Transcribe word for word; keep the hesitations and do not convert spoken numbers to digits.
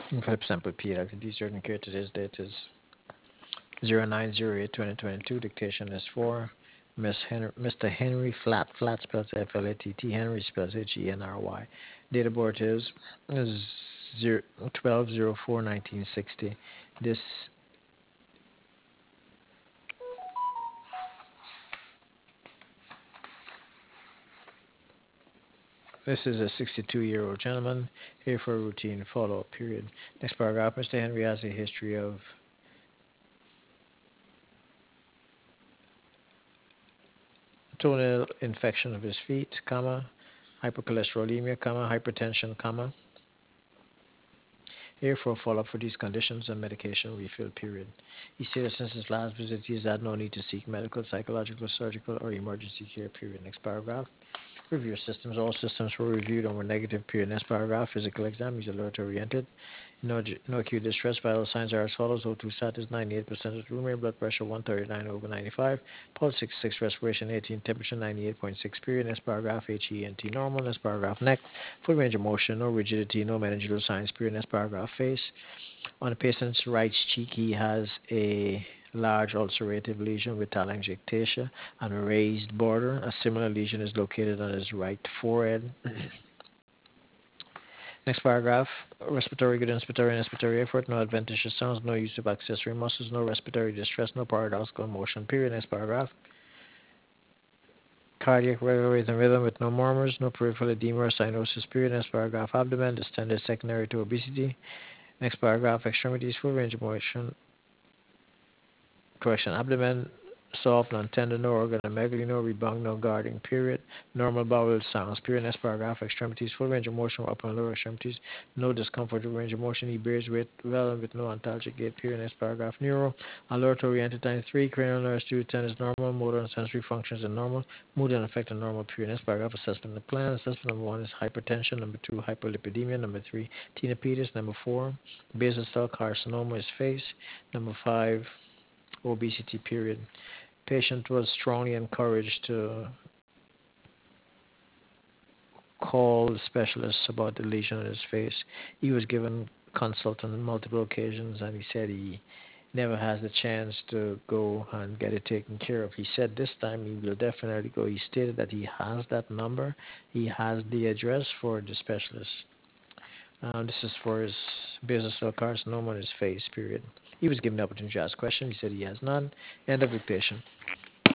For example, P. D. Certain care today's date is zero nine zero eight twenty twenty-two. Dictation is for Miss Henry, Mister Henry Flat. Flat spells F L A T T. Henry spells H E N R Y. Date of birth is twelve oh four nineteen sixty. This this is a sixty-two-year-old gentleman here for a routine follow-up period. Next paragraph. Mister Henry has a history of toenail infection of his feet, comma, hypercholesterolemia, comma, hypertension, comma. Here for a follow-up for these conditions and medication refill period. He stated since his last visit he has had no need to seek medical, psychological, surgical, or emergency care period. Next paragraph. Review systems. All systems were reviewed and were negative period. Next paragraph. Physical exam. He's alert oriented. No, no acute distress. Vital signs are as follows. O two status ninety-eight percent of room air. Blood pressure one thirty-nine over ninety-five. Pulse sixty-six. Respiration eighteen. Temperature ninety-eight point six period. Next paragraph. H E N T normal. Next paragraph. Neck. Full range of motion. No rigidity. No meningeal signs period. Next paragraph. Face. On the patient's right cheek, he has a large ulcerative lesion with telangiectasia and a raised border. A similar lesion is located on his right forehead. Next paragraph. Respiratory good inspiratory and expiratory effort, no adventitious sounds, no use of accessory muscles, no respiratory distress, no paradoxical motion. Period. Next paragraph. Cardiac regular rhythm rhythm with no murmurs, no peripheral edema or cyanosis. Period. Next paragraph. Abdomen distended secondary to obesity. Next paragraph. Extremities full range of motion. Correction. Abdomen soft, non-tender, no organomegaly, no rebound, no guarding, period. Normal bowel sounds, period. Next paragraph. Extremities, full range of motion, upper and lower extremities, no discomfort or range of motion. He bears weight well and with no ontologic gait, period. Next paragraph. Neuro, alert oriented time three, cranial nerves two ten is normal, motor and sensory functions are normal, mood and affect are normal, period. Next paragraph. Assessment of plan. Assessment number one is hypertension, number two, hyperlipidemia, number three, tinnitus, number four, basal cell carcinoma is face, number five, obesity, period. Patient was strongly encouraged to call specialists about the lesion on his face. He was given consult on multiple occasions, and he said he never has the chance to go and get it taken care of. He said this time he will definitely go. He stated that he has that number. He has the address for the specialist. Uh, this is for his basal cell carcinoma on his face, period. He was given the opportunity to ask questions. He said he has none. End of dictation.